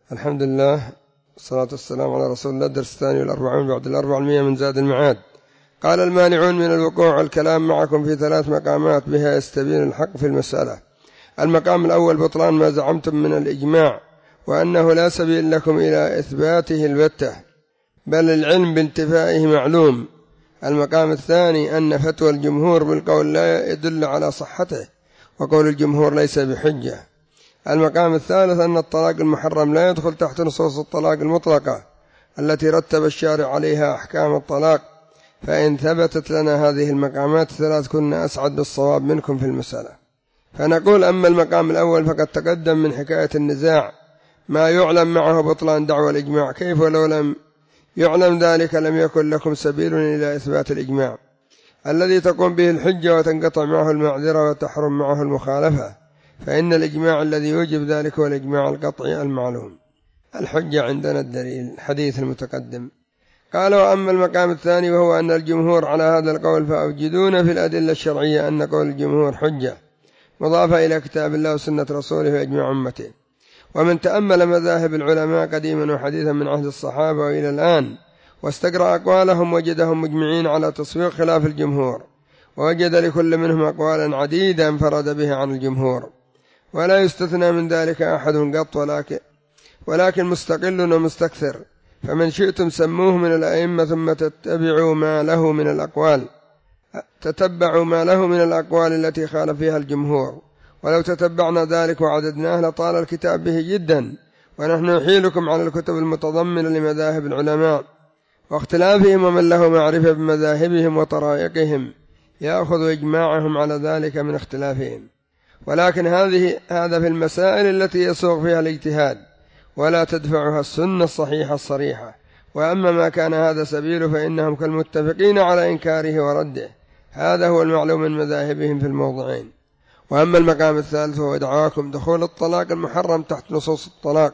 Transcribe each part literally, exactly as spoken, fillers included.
الحمد لله والصلاة والسلام على رسول الله. الدرس الثاني والأربعون بعد الأربعمائة من زاد المعاد. قال المانعون من الوقوع والكلام معكم في ثلاث مقامات بها يستبين الحق في المسألة. المقام الأول بطلان ما زعمتم من الإجماع، وأنه لا سبيل لكم إلى إثباته البتة، بل العلم بانتفائه معلوم. المقام الثاني أن فتوى الجمهور بالقول لا يدل على صحته، وقول الجمهور ليس بحجة. المقام الثالث أن الطلاق المحرم لا يدخل تحت نصوص الطلاق المطلقة التي رتب الشارع عليها أحكام الطلاق، فإن ثبتت لنا هذه المقامات الثلاث كنا أسعد بالصواب منكم في المسألة. فنقول أما المقام الأول فقد تقدم من حكاية النزاع ما يعلم معه بطلان دعوى الإجماع، كيف ولو لم يعلم ذلك لم يكن لكم سبيل إلى إثبات الإجماع الذي تقوم به الحجة وتنقطع معه المعذرة وتحرم معه المخالفة، فإن الإجماع الذي يوجب ذلك هو الإجماع القطعي المعلوم. الحجة عندنا الدليل الحديث المتقدم. قال وأما المقام الثاني وهو أن الجمهور على هذا القول فأوجدون في الأدلة الشرعية أن قول الجمهور حجة مضافة إلى كتاب الله وسنة رسوله وإجماع أمته. ومن تأمل مذاهب العلماء قديما وحديثا من عهد الصحابة وإلى الآن واستقرأ أقوالهم وجدهم مجمعين على تصوير خلاف الجمهور، ووجد لكل منهم أقوالا عديدة انفرد بها عن الجمهور، ولا يستثنى من ذلك أحد قط، ولكن, ولكن مستقل ومستكثر. فمن شئتم سموه من الأئمة ثم تتبعوا ما له من الأقوال تتبعوا ما له من الأقوال التي خالف فيها الجمهور، ولو تتبعنا ذلك وعددناه لطال الكتاب به جدا. ونحن نحيلكم على الكتب المتضمنة لمذاهب العلماء واختلافهم، ومن له معرفة بمذاهبهم وطرائقهم يأخذ إجماعهم على ذلك من اختلافهم. ولكن هذه هذا في المسائل التي يسوغ فيها الاجتهاد ولا تدفعها السنة الصحيحة الصريحة. وأما ما كان هذا سبيله فإنهم كالمتفقين على إنكاره ورده، هذا هو المعلوم من مذاهبهم في الموضعين. وأما المقام الثالث هو دعواكم دخول الطلاق المحرم تحت نصوص الطلاق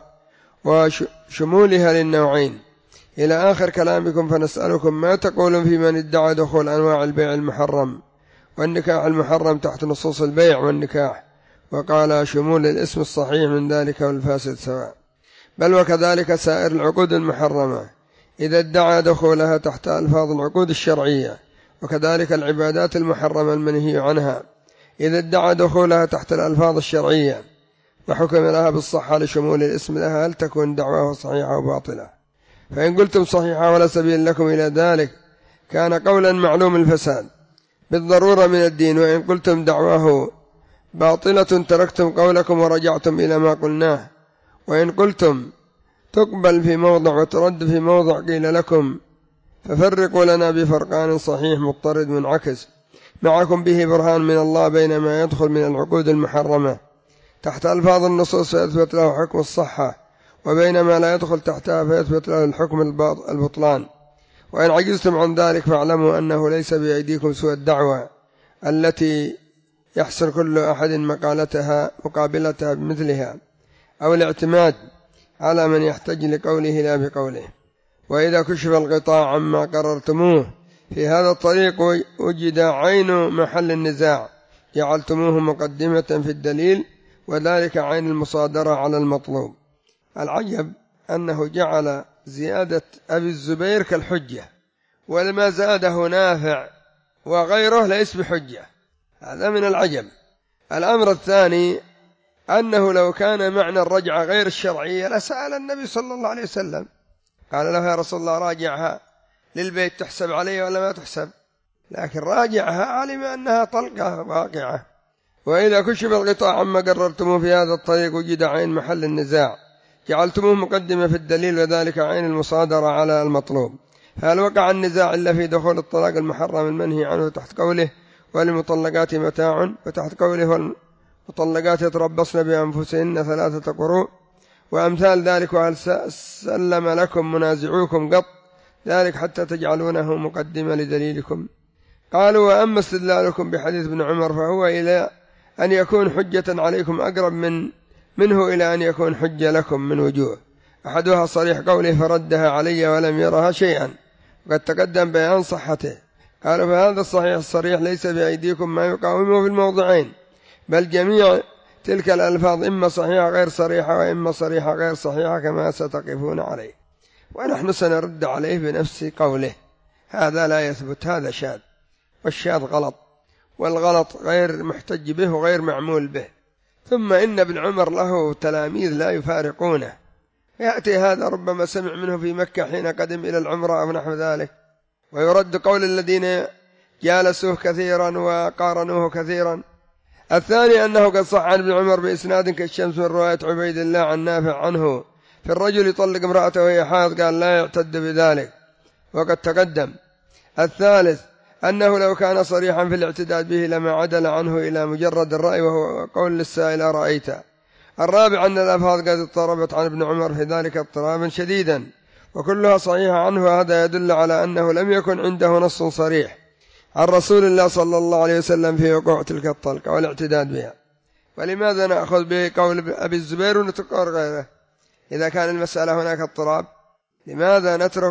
وشمولها للنوعين إلى آخر كلامكم، فنسألكم ما تقولون في من ادعى دخول أنواع البيع المحرم والنكاح المحرم تحت نصوص البيع والنكاح، وقال شمول الاسم الصحيح من ذلك والفاسد سواء، بل وكذلك سائر العقود المحرمة إذا ادعى دخولها تحت ألفاظ العقود الشرعية، وكذلك العبادات المحرمة المنهي عنها إذا ادعى دخولها تحت الألفاظ الشرعية وحكم لها بالصحة لشمول الاسم لها، هل تكون دعواه صحيحة أو باطلة؟ فإن قلتم صحيحة ولا سبيل لكم إلى ذلك كان قولا معلوم الفساد بالضرورة من الدين، وإن قلتم دعواه باطلة تركتم قولكم ورجعتم إلى ما قلناه. وإن قلتم تقبل في موضع وترد في موضع قيل لكم ففرقوا لنا بفرقان صحيح مضطرد منعكس معكم به برهان من الله بين ما يدخل من العقود المحرمة تحت ألفاظ النصوص فيثبت له حكم الصحة، وبين ما لا يدخل تحتها فيثبت له الحكم البطلان. وإن عجزتم عن ذلك فاعلموا أنه ليس بأيديكم سوى الدعوة التي يحسن كل أحد مقالتها مقابلتها بمثلها، أو الاعتماد على من يحتج لقوله لا بقوله. وإذا كشف الغطاء عما قررتموه في هذا الطريق وجد عين محل النزاع جعلتموه مقدمة في الدليل، وذلك عين المصادرة على المطلوب. العجب أنه جعل زيادة أبي الزبير كالحجة، ولما زاده نافع وغيره ليس بحجة، هذا من العجب. الأمر الثاني أنه لو كان معنى الرجعة غير الشرعية لسأل النبي صلى الله عليه وسلم قال له يا رسول الله راجعها للبيت تحسب علي ولا ما تحسب، لكن راجعها علم أنها طلقة واقعة. وإذا كشف الغطاء عما قررتموه في هذا الطريق وجد عين محل النزاع جعلتموه مقدمة في الدليل، وذلك عين المصادرة على المطلوب. فهل وقع النزاع إلا في دخول الطلاق المحرم المنهي عنه تحت قوله وللمطلقات متاع، وتحت قوله والمطلقات يتربصن بأنفسهن ثلاثة قروء وأمثال ذلك؟ وهل سلم لكم منازعوكم قط ذلك حتى تجعلونه مقدمة لدليلكم؟ قالوا وأما استدلالكم بحديث ابن عمر فهو إلى أن يكون حجة عليكم أقرب من منه إلى أن يكون حجة لكم من وجوه، أحدها صريح قوله فردها علي ولم يرها شيئا، وقد تقدم بيان صحته. قالوا فهذا الصحيح الصريح ليس بأيديكم ما يقاومه في الموضعين، بل جميع تلك الألفاظ إما صحيحة غير صريحة وإما صريحة غير صحيحة كما ستقفون عليه، ونحن سنرد عليه بنفس قوله هذا لا يثبت، هذا شاذ، والشاذ غلط، والغلط غير محتج به وغير معمول به. ثم إن ابن عمر له تلاميذ لا يفارقونه، يأتي هذا ربما سمع منه في مكة حين قدم إلى العمرة أو نحو ذلك، ويرد قول الذين جالسوه كثيرا وقارنوه كثيرا. الثاني أنه قد صح عن ابن عمر بإسناد كالشمس من رواية عبيد الله عن نافع عنه في الرجل يطلق امرأته وهي حائض قال لا يعتد بذلك وقد تقدم. الثالث أنه لو كان صريحا في الاعتداد به لما عدل عنه إلى مجرد الرأي وهو قول للسائل رأيت. الرابع أن الألفاظ قد اضطربت عن ابن عمر في ذلك اضطرابا شديدا وكلها صحيحة عنه، وهذا يدل على أنه لم يكن عنده نص صريح عن رسول الله صلى الله عليه وسلم في وقوع تلك الطلقة والاعتداد بها. ولماذا نأخذ به قول أبي الزبير ونترك غيره إذا كان المسألة هناك اضطراب؟ لماذا نترك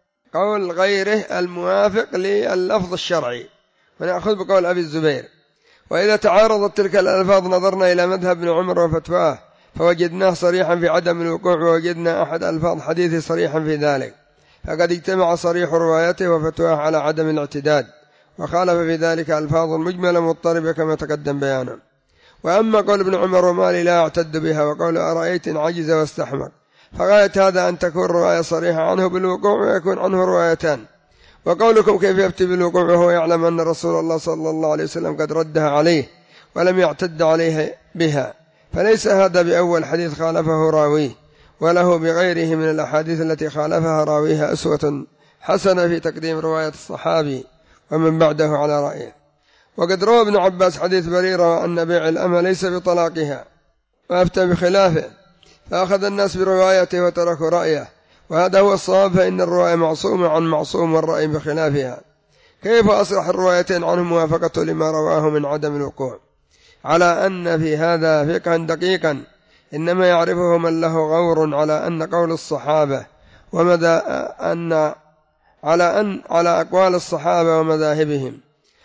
قول غيره الموافق لللفظ الشرعي ونأخذ بقول أبي الزبير؟ وإذا تعارضت تلك الألفاظ نظرنا إلى مذهب ابن عمر وفتواه فوجدناه صريحا في عدم الوقوع، ووجدنا أحد ألفاظ حديثه صريحا في ذلك، فقد اجتمع صريح روايته وفتواه على عدم الاعتداد، وخالف في ذلك ألفاظ مجملة مضطربة كما تقدم بيانه. وأما قول ابن عمر وما لي لا أعتد بها وقول أرأيت عجز واستحمق، فغاية هذا أن تكون رواية صريحة عنه بالوقوع ويكون عنه روايتان. وقولكم كيف يفتي بالوقوع وهو يعلم أن رسول الله صلى الله عليه وسلم قد ردها عليه ولم يعتد عليه بها، فليس هذا بأول حديث خالفه راويه، وله بغيره من الأحاديث التي خالفها راويها أسوة حسنة في تقديم رواية الصحابي ومن بعده على رأيه. وقد روى ابن عباس حديث بريرة أن بيع الأمة ليس بطلاقها وأفتى بخلافه، فأخذ الناس بروايته وتركوا رأيه، وهذا هو الصواب، فإن الرواية معصومة عن معصوم والرأي بخلافها. كيف أصلح الروايتين عنه موافقته لما رواه من عدم الوقوع؟ على أن في هذا فقها دقيقا إنما يعرفه من له غور على أن قول الصحابة ومدى أن على أن على أقوال الصحابة ومذاهبهم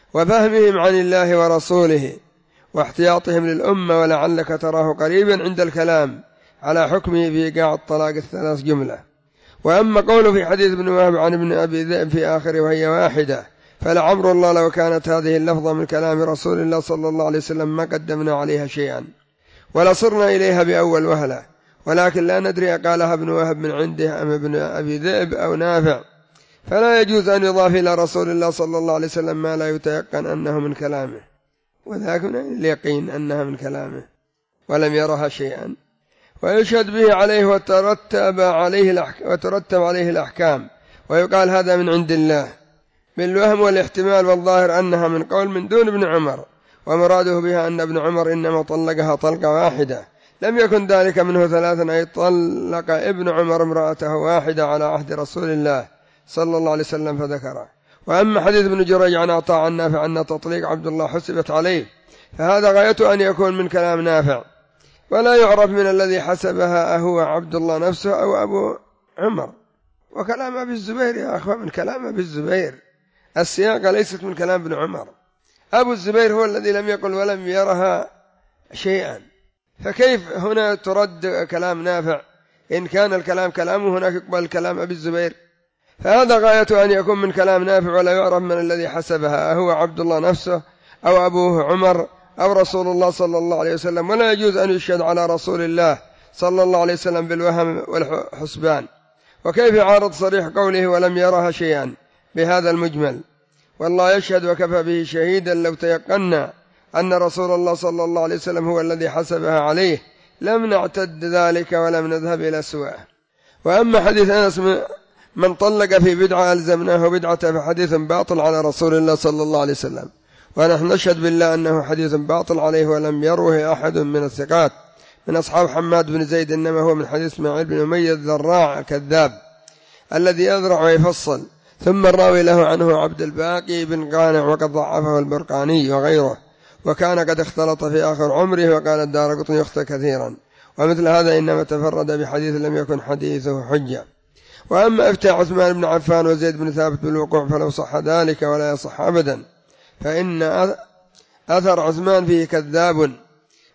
وفهمهم عن الله ورسوله واحتياطهم للأمة، ولعلك تراه قريبا عند الكلام على حكمه في إيقاع الطلاق الثلاث جملة. وأما قوله في حديث ابن وهب عن ابن أبي ذئب في آخر وهي واحدة، فلعمر الله لو كانت هذه اللفظة من كلام رسول الله صلى الله عليه وسلم ما قدمنا عليها شيئا ولا صرنا إليها بأول وهلة، ولكن لا ندري قالها ابن وهب من عنده أم ابن أبي ذئب أو نافع، فلا يجوز أن يضاف إلى رسول الله صلى الله عليه وسلم ما لا يتيقن أنه من كلامه، وذاك اليقين أنها من كلامه ولم يرها شيئا. ويشهد به عليه وترتب عليه وترتب عليه الأحكام، ويقال هذا من عند الله بالوهم والاحتمال، والظاهر أنها من قول من دون ابن عمر، ومراده بها أن ابن عمر إنما طلقها طلقة واحدة، لم يكن ذلك منه ثلاثا، أي طلق ابن عمر امرأته واحدة على عهد رسول الله صلى الله عليه وسلم فذكره. وأما حديث ابن جريج عن عطاء عن نافع أن تطليق عبد الله حسبت عليه، فهذا غايته أن يكون من كلام نافع، ولا يعرف من الذي حسبها أهو عبد الله نفسه أو أبو عمر. وكلام أبي الزبير يا أخوة من كلام أبي الزبير، السياقة ليست من كلام ابن عمر. أبو الزبير هو الذي لم يقل ولم يرها شيئا، فكيف هنا ترد كلام نافع؟ إن كان الكلام كلامه هناك يقبل كلام أبي الزبير، فهذا غايته أن يكون من كلام نافع، ولا يعرف من الذي حسبها أهو عبد الله نفسه أو أبوه عمر أو رسول الله صلى الله عليه وسلم، ولا يجوز أن يشهد على رسول الله صلى الله عليه وسلم بالوهم والحسبان. وكيف يعارض صريح قوله ولم يرها شيئا بهذا المجمل؟ والله يشهد وكفى به شهيدا لو تيقنا أن رسول الله صلى الله عليه وسلم هو الذي حسبها عليه لم نعتد ذلك ولم نذهب إلى سواه. وأما حديث أنس من طلق في بدعة ألزمناه بدعة فحديث باطل على رسول الله صلى الله عليه وسلم، ونحن نشهد بالله أنه حديث باطل عليه ولم يروه أحد من الثقات من أصحاب حماد بن زيد، إنما هو من حديث اسماعيل بن أمية الذراع كذاب الذي يذرع ويفصل، ثم الراوي له عنه عبد الباقي بن قانع وقد ضعفه البرقاني وغيره، وكان قد اختلط في آخر عمره، وقال الدارقطني يخطئ كثيرا، ومثل هذا إنما تفرد بحديث لم يكن حديثه حجة. وأما افتاء عثمان بن عفان وزيد بن ثابت بالوقوع فلو صح ذلك ولا يصح أبدا، فإن أثر عثمان فيه كذاب،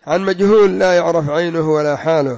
عن مجهول لا يعرف عينه ولا حاله،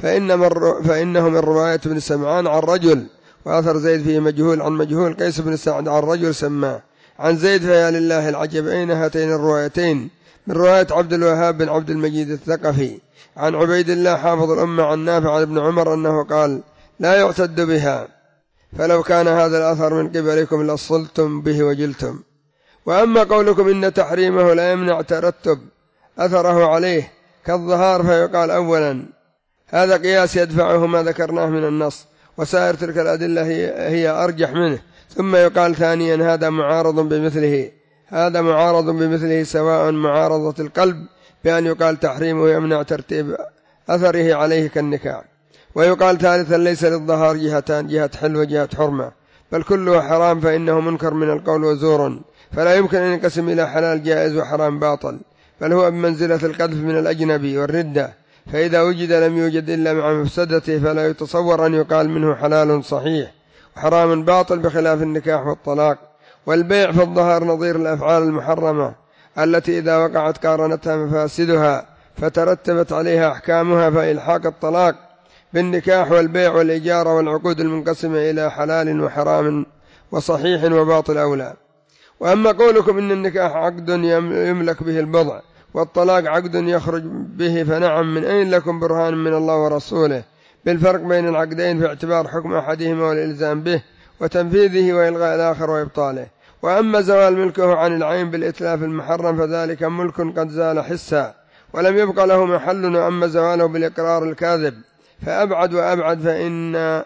فإنه من رواية ابن سمعان عن رجل، وأثر زيد فيه مجهول عن مجهول قيس بن سعد عن رجل سماه عن زيد، فيا لله العجب أين هاتين الروايتين؟ من رواية عبد الوهاب بن عبد المجيد الثقفي عن عبيد الله حافظ الأمة عن نافع عن ابن عمر أنه قال لا يعتد بها، فلو كان هذا الأثر من قبلكم لصلتم به وجلتم. وأما قولكم إن تحريمه لا يمنع ترتب أثره عليه كالظهار، فيقال أولا هذا قياس يدفعه ما ذكرناه من النص، وسائر تلك الأدلة هي أرجح منه، ثم يقال ثانيا هذا معارض بمثله هذا معارض بمثله سواء معارضة القلب بأن يقال تحريمه يمنع ترتيب أثره عليه كالنكاح. ويقال ثالثا ليس للظهار جهتان، جهة حل وجهة حرمة، بل كله حرام فإنه منكر من القول وزور، فلا يمكن أن ينقسم إلى حلال جائز وحرام باطل، بل هو بمنزلة القذف من الأجنبي والردة، فإذا وجد لم يوجد إلا مع مفسدته، فلا يتصور أن يقال منه حلال صحيح وحرام باطل، بخلاف النكاح والطلاق. والبيع في الظهر نظير الأفعال المحرمة التي إذا وقعت قارنتها مفاسدها فترتبت عليها أحكامها، فإلحاق الطلاق بالنكاح والبيع والإجارة والعقود المنقسمة إلى حلال وحرام وصحيح وباطل أولى. وأما قولكم إن النكاح عقد يملك به البضع والطلاق عقد يخرج به، فنعم، من أين لكم برهان من الله ورسوله بالفرق بين العقدين في اعتبار حكم أحدهما والإلزام به وتنفيذه وإلغاء الآخر وإبطاله؟ وأما زوال ملكه عن العين بالإتلاف المحرم فذلك ملك قد زال حسا ولم يبقى له محل. وأما زواله بالإقرار الكاذب فأبعد وأبعد، فإن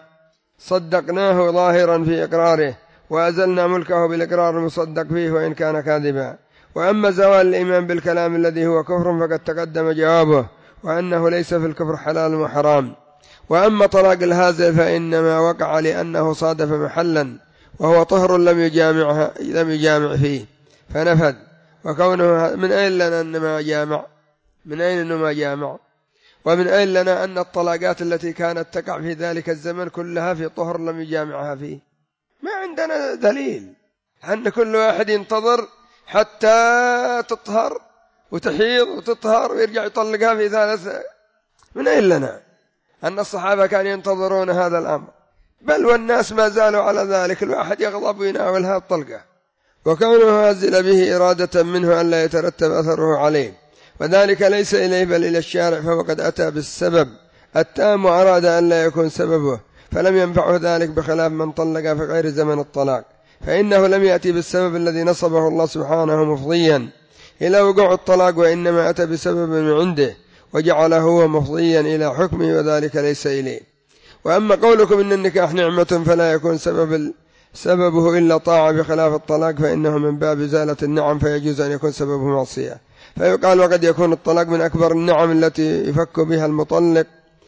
صدقناه ظاهرا في إقراره وأزلنا ملكه بالإقرار المصدق فيه وإن كان كاذبا. وأما زوال الإيمان بالكلام الذي هو كفر فقد تقدم جوابه، وأنه ليس في الكفر حلال وحرام. وأما طلاق الهازل فإنما وقع لأنه صادف محلا وهو طهر لم يجامعها لم يجامع فيه فنفذ، وكونه من أين لنا أن ما جامع من أين أنه ما جامع ومن أين لنا أن الطلاقات التي كانت تقع في ذلك الزمن كلها في طهر لم يجامعها فيه؟ ما عندنا دليل أن كل واحد ينتظر حتى تطهر وتحيض وتطهر ويرجع يطلقها في ثالث. من أين لنا أن الصحابة كانوا ينتظرون هذا الأمر؟ بل والناس ما زالوا على ذلك، الواحد يغضب ويناولها الطلقة، وكونه هازل به إرادة منه أن لا يترتب أثره عليه، وذلك ليس إليه بل إلى الشارع، فهو قد أتى بالسبب التام وأراد أن لا يكون سببه، فلم ينفعه ذلك، بخلاف من طلق في غير زمن الطلاق، فإنه لم يأتي بالسبب الذي نصبه الله سبحانه مفضيا إلى وقوع الطلاق، وإنما أتى بسبب من عنده وجعله هو مفضيا إلى حكمه، وذلك ليس إليه. وأما قولكم إن النكاح نعمة فلا يكون سبب سببه إلا طاعة بخلاف الطلاق، فإنه من باب إزالة النعم فيجوز أن يكون سببه معصية. فيقال وقد يكون الطلاق من أكبر النعم التي يفك بها المطلق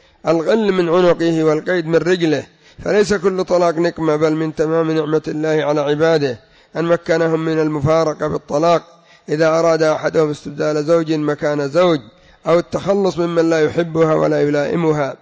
الغل من عنقه والقيد من رجله، فليس كل طلاق نقمة، بل من تمام نعمة الله على عباده أن مكنهم من المفارقة بالطلاق إذا أراد أحدهم استبدال زوج مكان زوج أو التخلص ممن لا يحبها ولا يلائمها.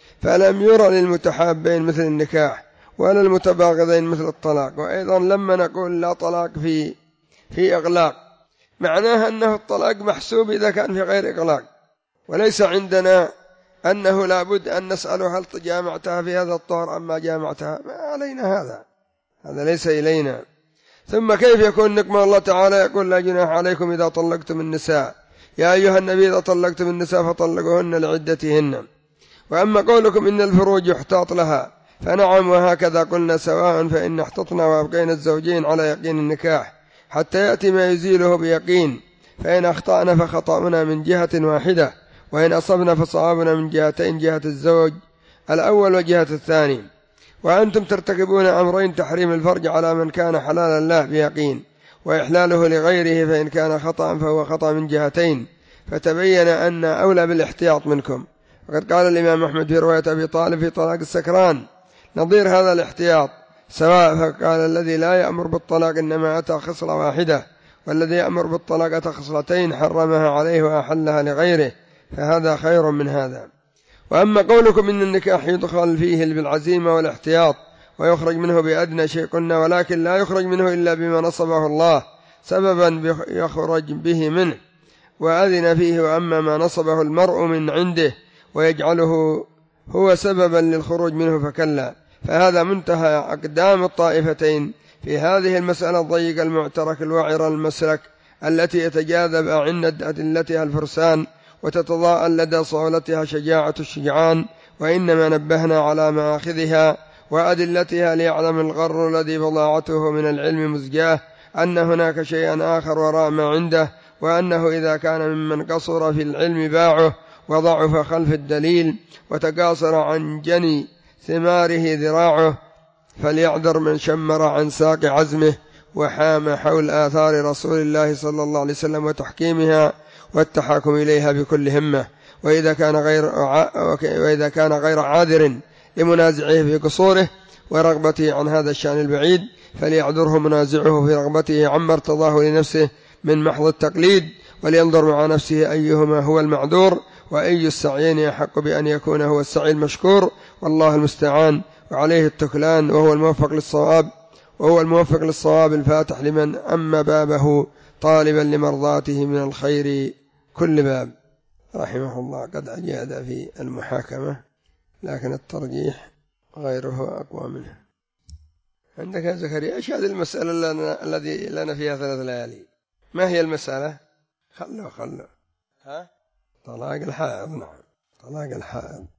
فلم يرى للمتحابين مثل النكاح ولا المتباغضين مثل الطلاق. وأيضا لما نقول لا طلاق في في إغلاق، معناها أنه الطلاق محسوب إذا كان في غير إغلاق، وليس عندنا أنه لابد أن نسأله هل جامعتها في هذا الطهر أم ما جامعتها، ما علينا هذا هذا ليس إلينا. ثم كيف يكون نقمة؟ الله تعالى يقول لا جناح عليكم إذا طلقتم النساء، يا أيها النبي إذا طلقتم النساء فطلقوهن لعدتهن. وأما قولكم إن الفروج يحتاط لها فنعم، وهكذا قلنا سواء، فإن احتطنا وأبقينا الزوجين على يقين النكاح حتى يأتي ما يزيله بيقين، فإن أخطأنا فخطأنا من جهة واحدة، وإن أصبنا فصوابنا من جهتين، جهة الزوج الأول وجهة الثاني. وأنتم ترتكبون أمرين: تحريم الفرج على من كان حلالا له بيقين، وإحلاله لغيره، فإن كان خطأ فهو خطأ من جهتين، فتبين أن أولى بالاحتياط منكم. وقد قال الإمام أحمد في رواية أبي طالب في طلاق السكران نظير هذا الاحتياط سواء، فقال الذي لا يأمر بالطلاق إنما أتى خصلة واحدة، والذي يأمر بالطلاق أتى خصلتين حرمها عليه وأحلها لغيره، فهذا خير من هذا. وأما قولكم إن النكاح يدخل فيه بالعزيمة والاحتياط ويخرج منه بأدنى شيء، قلنا ولكن لا يخرج منه إلا بما نصبه الله سببا يخرج به منه، وأذن فيه، وأما ما نصبه المرء من عنده ويجعله هو سببا للخروج منه فكلا. فهذا منتهى أقدام الطائفتين في هذه المسألة الضيقة المعترك الوعر المسلك، التي يتجاذب أعنة أدلتها الفرسان وتتضاءل لدى صولتها شجاعة الشجعان. وإنما نبهنا على مآخذها وأدلتها ليعلم الغر الذي بضاعته من العلم مزجاه أن هناك شيئا آخر وراء ما عنده، وأنه إذا كان ممن قصر في العلم باعه وضعف خلف الدليل وتقاصر عن جني ثماره ذراعه، فليعذر من شمر عن ساق عزمه وحام حول آثار رسول الله صلى الله عليه وسلم وتحكيمها والتحاكم إليها بكل همة. وإذا كان غير وإذا كان غير عاذر لمنازعه في قصوره ورغبته عن هذا الشأن البعيد، فليعذره منازعه في رغبته عما ارتضاه لنفسه من محض التقليد، ولينظر مع نفسه أيهما هو المعذور وأي السعيين يحق بأن يكون هو السعي المشكور، والله المستعان وعليه التكلان، وهو الموفق للصواب وهو الموفق للصواب الفاتح لمن أما بابه طالبا لمرضاته من الخير كل باب. رحمه الله قد أجاد في المحاكمة، لكن الترجيح غيره أقوى منه. عندك يا زكريا إيش هذه المسألة الذي لنا فيها ثلاث ليالي؟ ما هي المسألة؟ خلوا خلوا ها طلاق الحائض. نعم طلاق الحائض.